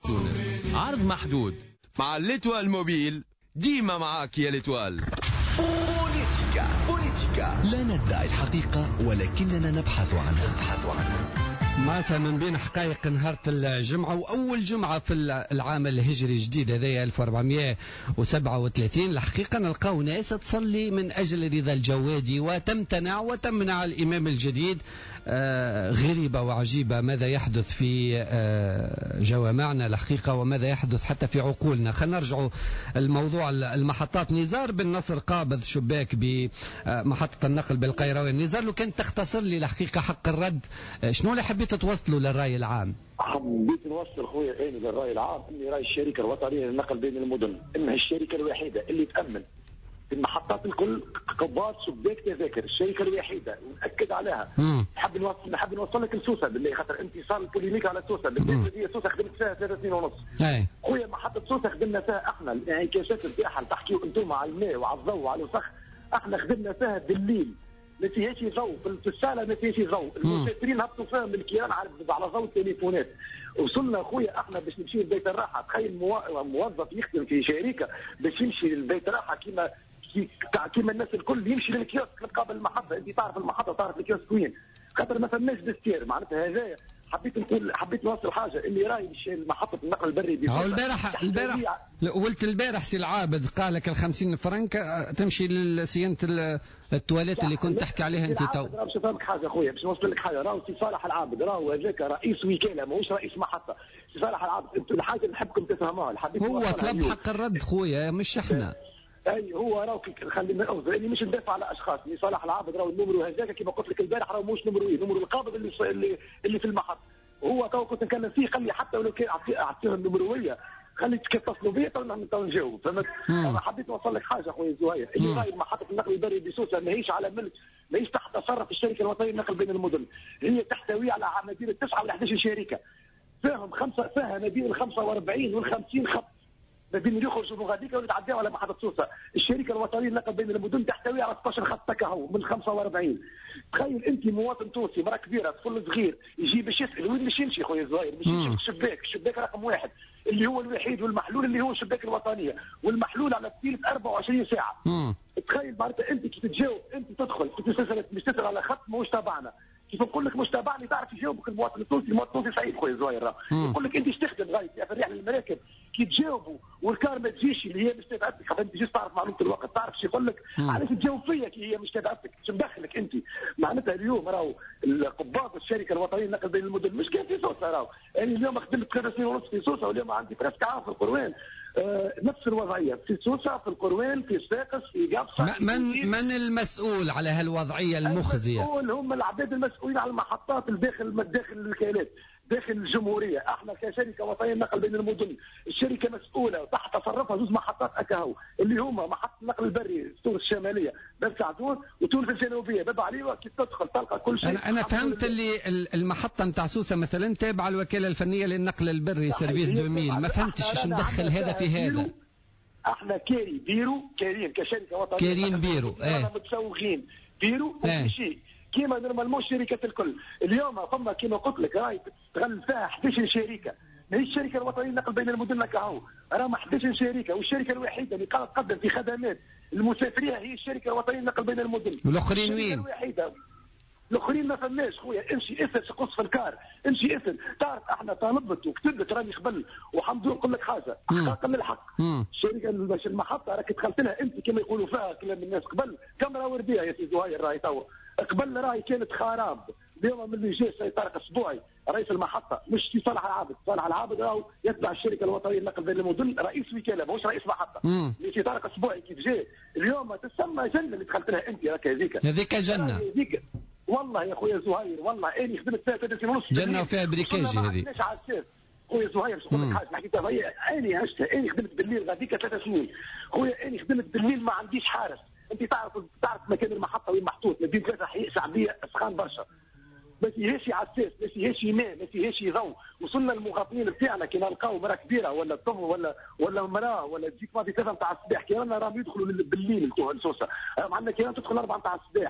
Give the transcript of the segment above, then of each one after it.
تونس. عرض محدود مع ليتوال موبيل، ديما معاك يا ليتوال. بوليتيكا لا ندعي الحقيقة ولكننا نبحث عنها. معناتها من بين حقائق نهار الجمعة وأول جمعة في العام الهجري الجديد هذا 1437 الحقيقة نلقاو ناس تصلي من أجل رضا الجوادي وتمنع الإمام الجديد. غريبة وعجيبة ماذا يحدث في جوامعنا الحقيقة وماذا يحدث حتى في عقولنا. خلينا نرجعوا الموضوع المحطات. نزار بن نصر قابض شباك بمحطة النقل بالقيروان. نزار لو كان تختصر لي الحقيقة حق الرد شنو اللي حبيت توصلوا للرأي العام؟ حبيت نوصل خويا اني للرأي العام اني راي الشركة الوطنية للنقل بين المدن انها الشركة الوحيدة اللي تأمن في المحطات الكل قباض شباك تذاكر، الشركة الوحيدة ونأكد عليها. نحب نوصل لك لسوسة بالله خاطر انتصال البوليميك على سوسة بالله. هي سوسة خدمت فيها 3 سنين ونص. خويا محطة سوسة خدمنا فيها احنا الانعكاسات نتاعها تحكيو انتم على الماء وعلى الضوء وعلى الوسخ، احنا خدمنا فيها بالليل ما فيهاش ضوء، في الساعه ما فيهاش ضوء، المسافرين هبطوا فيها من الكيان على ضوء التليفونات. وصلنا خويا احنا باش نمشي لبيت الراحه، تخيل موظف يخدم في شركه باش يمشي لبيت الراحه كيما الناس الكل يمشي للكيوسك مقابل المحطه. انت تعرف المحطه تعرف الكيوسك وين، خاطر ما فماش دستير. معناتها هذايا حبيت نوصل حاجه اللي راي محطه النقل البري البارح قلت البارح سي العابد قال لك 50 فرنك تمشي لصيانه التواليت اللي كنت تحكي عليها انت تو. باش نفهمك حاجه اخويا، باش نوصل لك حاجه. راهو سي صالح العابد راهو هذاك رئيس وكاله ماهوش رئيس محطه. سي صالح العابد الحاجه اللي نحبكم تفهموها هو طلب حق الرد خويا مش احنا. اي هو راهو خلينا نوصل اني مش ندافع على اشخاص. سي صالح العابد راهو النمرو هذاك كما قلت لك البارح راهو مش نمرو نمرو القابض اللي في المحطه. هو تو كنت نتكلم فيه خلي حتى ولو كان اعطيه النمرويه خلي تتصلوا بيا تو نجاوب فهمت. انا حبيت نوصل لك حاجه اخويا زهير اللي راهي محطه النقل البري بسوسه ماهيش على ملك، ماهيش تحت تصرف الشركه الوطنيه للنقل بين المدن. هي تحتوي على مدينه 9 ولا 11 شركه فيها مدينه 45 وال50 خط ما بين يخرجوا من غاديكا ويتعداوا على محطه سوسه. الشركه الوطنيه للنقل بين المدن تحتوي على 16 خط تكهو من 45. تخيل انت مواطن تونسي مرة كبيره طفل صغير يجي باش يسال وين باش يمشي خويا الصغير؟ باش يمشي الشباك رقم 1 اللي هو الوحيد والمحلول اللي هو الشباك الوطنيه والمحلول على التيل 24 ساعه. تخيل معناتها انت كي تتجاوب انت تدخل باش تسال على خط ماهوش تبعنا. كيف نقول لك مش تابعني تعرف يجاوبك المواطن التونسي. المواطن التونسي سعيد خويا الصغير يقول لك انت ايش تخدم غاية في الرحله المراكب كي تجاوبوا والكار ما تجيش اللي هي مش تبعتك خاطر انت جيت تعرف معلومه الوقت تعرف شو يقول لك علاش تجاوب فيا كي هي مش تبعتك شو مدخلك انت. معناتها اليوم راهو القباض الشركه الوطنيه للنقل بين المدن مش كان في سوسه راهو يعني اليوم خدمت 3 سنين ونص في سوسه واليوم عندي براسك عام في القروان. نفس الوضعيه في سوسه في القروان في الساقس في قبصه. من المسؤول على هالوضعيه المخزيه؟ المسؤول هم العباد المسؤولين على المحطات داخل الوكالات داخل الجمهوريه. احنا كشركه وطنيه للنقل بين المدن الشركه مسؤوله تحت تصرفها زوج محطات اكاهو اللي هما محطه النقل البري تونس الشماليه باب سعدون وتونس الجنوبيه باب عليوه. كي تدخل تلقى كل شيء. انا فهمت اللي المحطه نتاع سوسه مثلا تابعه الوكاله الفنيه للنقل البري سيرفيس 2000. ما فهمتش ايش ندخل هذا في هذا. احنا كريم كشركه وطنيه كريم بيرو متسوقين بيرو وشيء كيما نورمالمون الشركات الكل. اليوم فما كيما قلت لك راهي تغل فيها 11 شركه ماهي الشركه الوطنيه للنقل بين المدن كهو راهم 11 شركه والشركه الوحيده اللي قاعده تقدم في خدمات المسافرين هي الشركه الوطنيه للنقل بين المدن. والاخرين وين؟ الاخرين ما فماش خويا. امشي اسال قص في الكار امشي اسال. تعرف احنا طالبت وكتبت راني قبل وحمد لله نقول لك حاجه احقاقا للحق. الشركه باش المحطه راك دخلت لها انت كما يقولوا فيها كلام الناس قبل كاميرا ورديه يا سي زهير راهي توا قبل راهي كانت خراب. اليوم من اللي جاء سي طارق السبوعي رئيس المحطه مش في صالح العابد. صالح العابد راهو يتبع الشركه الوطنيه للنقل بين المدن رئيس وكاله ماهوش رئيس محطه. اللي في طارق السبوعي كيف جاء اليوم تسمى جنه اللي دخلت لها انت راك هذيك جنه والله يا خويا زهير والله اني خدمت فيها 3 سنين ونص جنه وفيها بريكاج هذه. خويا زهير باش نقول لك حاجه حكيتها هي اني عشتها. اني خدمت بالليل غاديك 3 سنين خويا. اني خدمت بالليل ما عنديش حارس. انت تعرف مكان المحطه وين محطوط ما بين 3 شعبيه سخان برشا ما فيهاش عساس ما فيهاش ماء ما فيهاش ضوء. وصلنا المواطنين بتاعنا كي نلقاو مراه كبيره ولا طفل ولا مراه ولا تجيك فاضي 3 نتاع الصباح كي راهم يدخلوا بالليل لسوسه عندنا كي تدخل 4 نتاع الصباح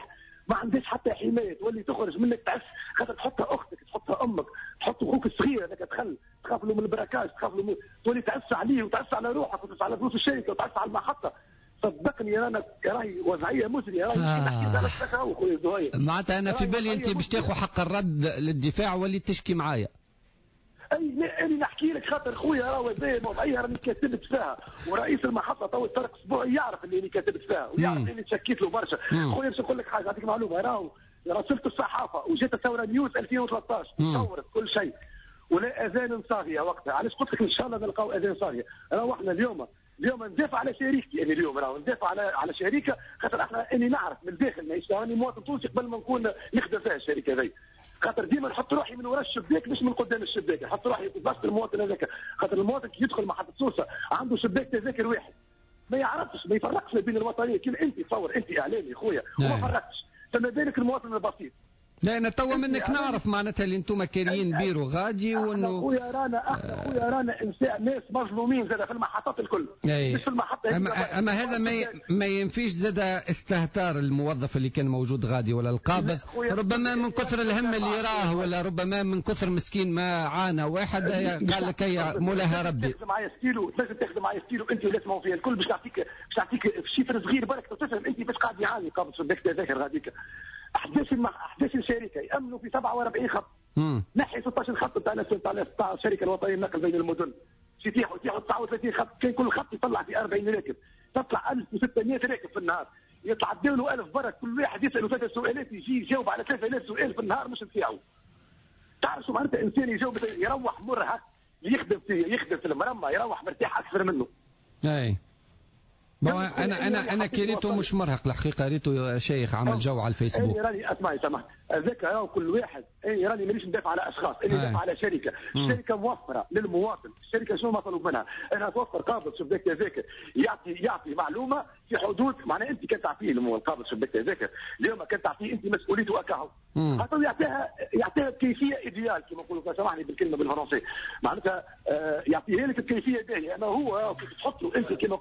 ما عندهاش حتى حمايه، تولي تخرج منك تعس، خاطر تحطها اختك، تحطها امك، تحط اخوك الصغير هذاك تخاف له من البراكاج، تخاف له تولي تعس عليه وتعس على روحك وتعس على فلوس الشركه وتعس على المحطه. صدقني انا راهي وضعيه مزريه، راهي نحكي لك انا خويا زهير. معناتها انا في بالي انت باش تاخذ حق الرد للدفاع واللي تشكي معايا. اي نحكي لك خاطر خويا راهو زي وضعيه راني كاتبت فيها، ورئيس المحطه تو ترك اسبوع يعرف اللي انا كاتبت فيها ويعرف اللي تشكيت له برشا. خويا باش نقول لك حاجه، نعطيك معلومه، راهو راسلت الصحافه وجات الثوره نيوز 2013 صورت كل شيء ولا اذان صاغيه وقتها. علاش قلت لك ان شاء الله نلقاو اذان صاغيه. راهو احنا اليوم ندافع على شريكتي، انا اليوم راهو ندافع على شركه، خاطر احنا اني نعرف من الداخل ماهيش راني مواطن تونسي قبل ما نكون نخدم فيها الشركه هذي، خاطر ديما نحط روحي من وراء الشباك مش من قدام الشباك، نحط روحي في بلاصه المواطن هذاك، خاطر المواطن كي يدخل محطه سوسه عنده شباك تذاكر واحد، ما يعرفش ما يفرقش ما بين الوطنيه. كيما انت تصور انت اعلامي خويا وما فرقتش، فما بالك المواطن البسيط. لا انا توا منك نعرف معناتها اللي انتم كاريين بيرو غادي وانه خويا رانا انسان ناس مظلومين زاد في المحطات الكل مش في المحطه. اما هذا ما ينفيش زاد استهتار الموظف اللي كان موجود غادي ولا القابض، ربما من كثر الهم اللي راه ولا ربما من كثر مسكين ما عانى واحد قال لك هي مولاها ربي. تاخذ معايا ستيلو، لازم تاخذ معايا ستيلو انت ولا تسمعوا فيها الكل باش نعطيك شيفر صغير برك تفهم انت باش قاعد يعاني قابض في البيت تذاكر غاديك. 11 شركه يامنوا في 47 خط، نحي 16 خط تاع الشركه الوطنيه للنقل بين المدن، يتيحوا 39 خط، كان كل خط يطلع في 40 راكب، تطلع 1600 راكب في النهار، يتعدوا له 1000 برك، كل واحد يساله 3 سؤالات يجي يجاوب على 3000 سؤال في النهار مش نتاعو. تعرف شو معناتها انسان يجاوب يروح مرهق يخدم في المرمى يروح مرتاح اكثر منه. اي انا كريته مش مرهق الحقيقه، ريته شيخ عمل جو على الفيسبوك. راني اسمعي سامحني هذاك راهو كل واحد، راني مانيش ندافع على اشخاص، انا ندافع على شركه، الشركه موفره للمواطن، الشركه شنو مطلوب منها؟ انها توفر قابض شباك تذاكر يعطي معلومه في حدود، معناها انت كنت تعطيه القابض شباك تذاكر اليوم كنت تعطيه انت مسؤوليته اكاهو، خاطر يعطيها بكيفيه ايديال كما نقولوا، سامحني بالكلمه بالفرنسي، معناتها يعطيها لك بكيفيه باهيه. اما هو كيف تحط له انت كما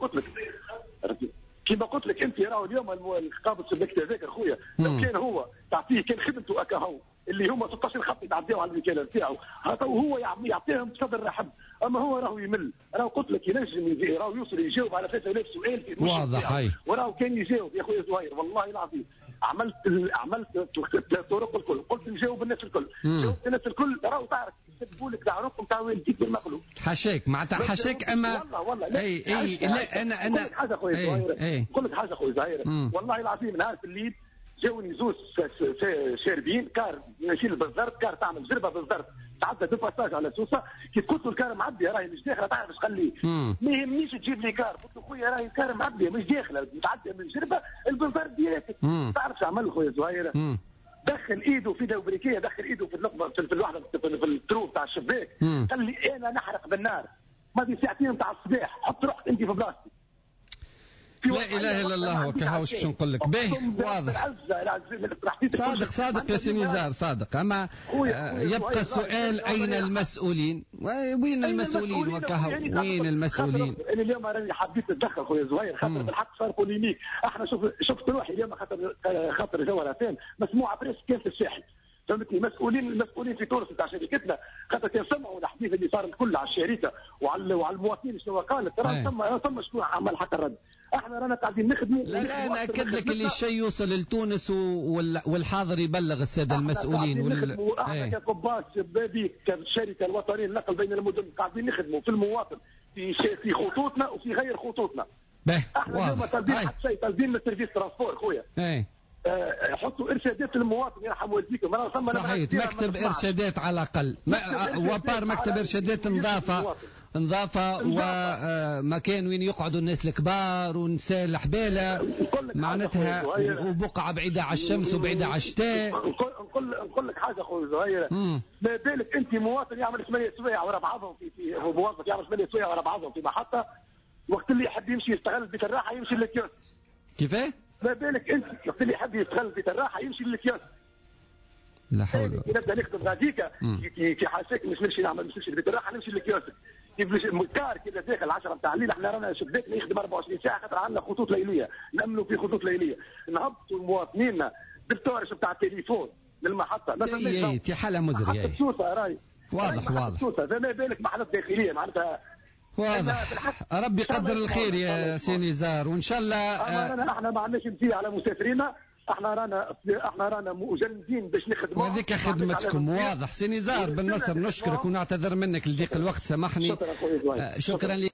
قلت لك انت راهو اليوم القابض شباك تذاكر خويا لو كان هو تعطيه كان خدمته اكاهو اللي هما 16 خط يتعداو على الوكاله نتاعو، هو يعطيهم بصدر رحب. اما هو راهو يمل، راهو قلت لك ينجم راهو يوصل يجاوب على 3000 سؤال في واضح. هاي وراهو كان يجاوب يا خويا زهير والله العظيم. عملت الطرق الكل، قلت نجاوب الناس الكل، جاوبت الناس الكل، راهو تعرف يسبوا لك تعرفهم تاع والديك بالمقلوب. حاشاك معناتها حاشاك. اما والله اي لا انا نقول لك حاجه خويا زهير، نقول لك حاجه خويا زهير، والله العظيم نهار في الليل جاوني زوج شاربين كار ماشي بالضرب، كار تعمل جربه بالضرب تعدى دو باساج على سوسه، كي قلت له الكار معبيه راهي مش داخله، تعرف ايش قال لي؟ ما يهمنيش تجيب لي كار، قلت له خويا راهي الكار معبيه مش داخله، تعدى من الجربه البنزرت ديريكت. تعرف شو عمل خويا زهير؟ دخل ايده في دوبريكيه، دخل ايده في اللقمه في الواحده في التروب تاع الشباك، قال لي انا نحرق بالنار، ما في ساعتين تاع الصباح حط روحك انت في بلاصتي. لا اله الا الله وكهوش باش نقول لك به واضح. صادق يا سي نزار صادق. اما يبقى السؤال اين المسؤولين؟ وين المسؤولين وكهو وين المسؤولين؟ انا اليوم راني حبيت نتدخل خويا زهير خاطر بالحق صار بوليميك. احنا شفت روحي اليوم خاطر جوهره ثاني مسموعه بريس كان في الساحل، فهمتني؟ المسؤولين في تونس تاع شركتنا خاطر كان سمعوا الحديث اللي صار الكل على الشركه وعلى المواطنين شنو قالت، ترى ثم شكون عمل حتى الرد. احنا رانا قاعدين نخدموا. لا انا اكد لك اللي الشيء يوصل لتونس والحاضر يبلغ الساده المسؤولين. احنا كقباس شبابيك كشركه الوطنيه للنقل بين المدن قاعدين نخدموا في المواطن في خطوطنا وفي غير خطوطنا. احنا اليوم طالبين حتى شيء، طالبين من سيرفيس ترانسبور خويا. حطوا ارشادات للمواطن يرحم والديكم. صحيح مكتب ارشادات على الاقل، وبار مكتب ارشادات نظافه ومكان وين يقعدوا الناس الكبار ونساء الحباله معناتها، وبقعه بعيده على الشمس وبعيده على الشتاء. نقول لك حاجه خويا زهير، ما بالك انت مواطن يعمل 8 سوايع ورا بعضهم في موظف يعمل 8 سوايع ورا بعضهم في محطه، وقت اللي يحب يمشي يستغل بيت الراحه يمشي للكيوس. كيفاه؟ ما بالك انت وقت اللي يحب يستغل بيت الراحه يمشي للكيوس. لا حول ولا قوه. نبدا نخدم غاديكا كي حاسك مش نمشي نعمل مش نمشي لبيت الراحه نمشي للكيوسك. كيف الكار كذا داخل 10 نتاع الليل، احنا رانا شباكنا يخدم 24 ساعه خاطر عندنا خطوط ليليه، نامنوا في خطوط ليليه، نهبطوا مواطنينا بالتورش بتاع التليفون للمحطه ما فماش حاله مزريه راي واضح فما بالك محطات داخليه معناتها واضح. ربي يقدر الخير يا سي نزار وان شاء الله. احنا ما عندناش نسيء على مسافرينا، احنا رانا مجندين باش نخدموا وهذيك خدمتكم. واضح سي نزار بن نصر، نشكرك ونعتذر منك لضيق الوقت، سامحني. شكرا. شكرا.